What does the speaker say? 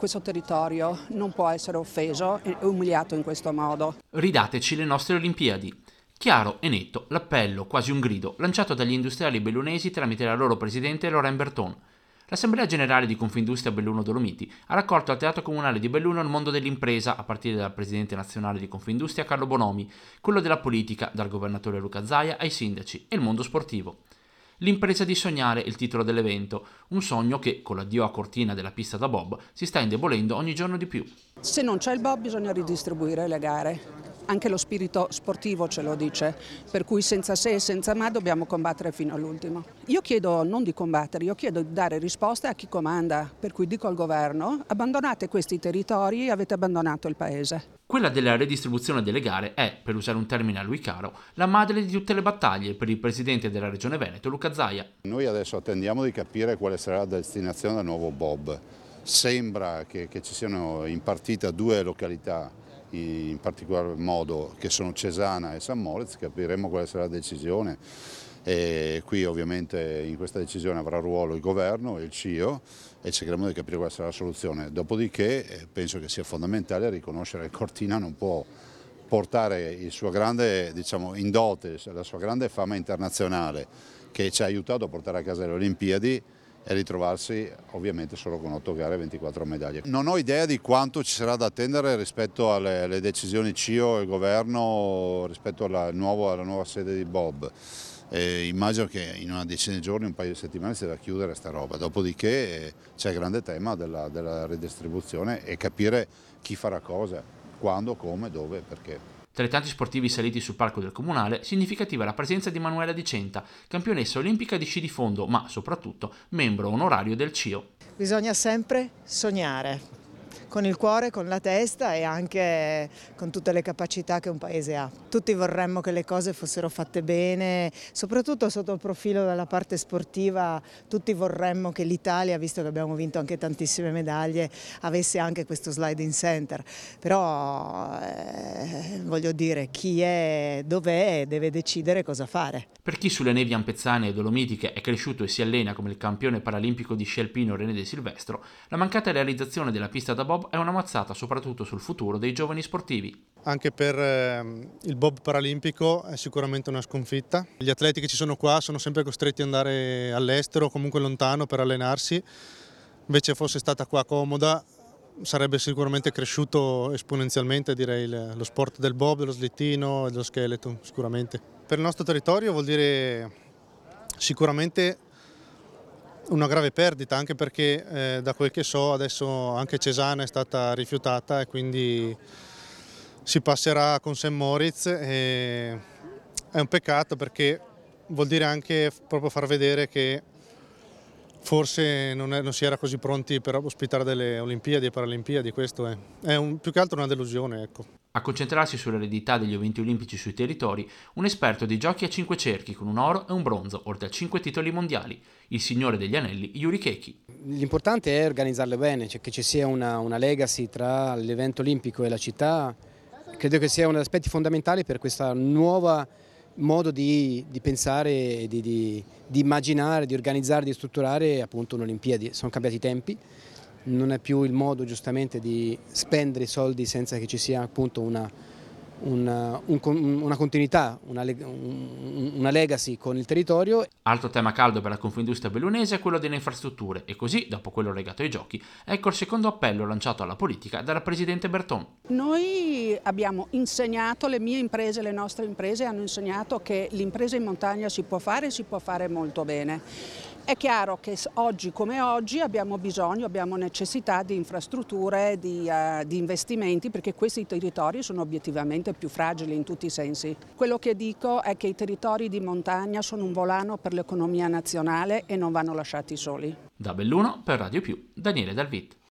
questo territorio non può essere offeso e umiliato in questo modo. Ridateci le nostre Olimpiadi. Chiaro e netto l'appello, quasi un grido, lanciato dagli industriali bellunesi tramite la loro presidente Laurent Berton. L'Assemblea Generale di Confindustria Belluno Dolomiti ha raccolto al Teatro Comunale di Belluno il mondo dell'impresa, a partire dal presidente nazionale di Confindustria Carlo Bonomi, quello della politica, dal governatore Luca Zaia ai sindaci, e il mondo sportivo. L'impresa di sognare è il titolo dell'evento, un sogno che, con l'addio a Cortina della pista da bob, si sta indebolendo ogni giorno di più. Se non c'è il bob bisogna ridistribuire le gare. Anche lo spirito sportivo ce lo dice, per cui senza se e senza ma dobbiamo combattere fino all'ultimo. Io chiedo non di combattere, io chiedo di dare risposte a chi comanda, per cui dico al governo: abbandonate questi territori e avete abbandonato il paese. Quella della redistribuzione delle gare è, per usare un termine a lui caro, la madre di tutte le battaglie per il presidente della Regione Veneto, Luca Zaia. Noi adesso attendiamo di capire quale sarà la destinazione del nuovo bob. Sembra che ci siano in partita due località, in particolar modo che sono Cesana e San Moritz. Capiremo quale sarà la decisione. E qui ovviamente in questa decisione avrà ruolo il governo e il CIO e cercheremo di capire quale sarà la soluzione. Dopodiché penso che sia fondamentale riconoscere che Cortina non può portare il suo grande, in dote, la sua grande fama internazionale che ci ha aiutato a portare a casa le Olimpiadi e ritrovarsi ovviamente solo con 8 gare e 24 medaglie. Non ho idea di quanto ci sarà da attendere rispetto alle decisioni CIO e governo rispetto alla nuova sede di bob. Immagino che in una decina di giorni, un paio di settimane si deve chiudere sta roba, dopodiché c'è il grande tema della redistribuzione e capire chi farà cosa, quando, come, dove, perché. Tra i tanti sportivi saliti sul palco del Comunale, significativa è la presenza di Manuela Di Centa, campionessa olimpica di sci di fondo, ma soprattutto membro onorario del CIO. Bisogna sempre sognare, con il cuore, con la testa e anche con tutte le capacità che un paese ha. Tutti vorremmo che le cose fossero fatte bene, soprattutto sotto il profilo della parte sportiva. Tutti vorremmo che l'Italia, visto che abbiamo vinto anche tantissime medaglie, avesse anche questo sliding center. Però voglio dire, chi è, dov'è, deve decidere cosa fare. Per chi sulle nevi ampezzane e dolomitiche è cresciuto e si allena come il campione paralimpico di sci alpino René De Silvestro, la mancata realizzazione della pista da bob è una mazzata soprattutto sul futuro dei giovani sportivi. Anche per il bob paralimpico è sicuramente una sconfitta. Gli atleti che ci sono qua sono sempre costretti ad andare all'estero o comunque lontano per allenarsi, invece fosse stata qua comoda sarebbe sicuramente cresciuto esponenzialmente, direi, lo sport del bob, dello slittino e dello skeleton sicuramente. Per il nostro territorio vuol dire sicuramente una grave perdita, anche perché da quel che so adesso anche Cesana è stata rifiutata e quindi si passerà con St. Moritz e è un peccato perché vuol dire anche proprio far vedere che forse non si era così pronti per ospitare delle Olimpiadi e Paralimpiadi, questo è più che altro una delusione, ecco. A concentrarsi sull'eredità degli eventi olimpici sui territori, un esperto dei giochi a 5 cerchi con un oro e un bronzo, oltre a 5 titoli mondiali, il signore degli anelli Yuri Keki. L'importante è organizzarlo bene, cioè che ci sia una legacy tra l'evento olimpico e la città. Credo che sia uno degli aspetti fondamentali per questa nuova modo di pensare, di immaginare, di organizzare, di strutturare appunto un'Olimpiadi. Sono cambiati i tempi. Non è più il modo giustamente di spendere i soldi senza che ci sia appunto una continuità, una legacy con il territorio. Altro tema caldo per la Confindustria bellunese è quello delle infrastrutture e così, dopo quello legato ai giochi, ecco il secondo appello lanciato alla politica dalla presidente Berton. Noi abbiamo insegnato, le mie imprese, le nostre imprese hanno insegnato che l'impresa in montagna si può fare molto bene. È chiaro che oggi come oggi abbiamo bisogno, abbiamo necessità di infrastrutture, di investimenti, perché questi territori sono obiettivamente più fragili in tutti i sensi. Quello che dico è che i territori di montagna sono un volano per l'economia nazionale e non vanno lasciati soli. Da Belluno per Radio Più, Daniele Dalvit.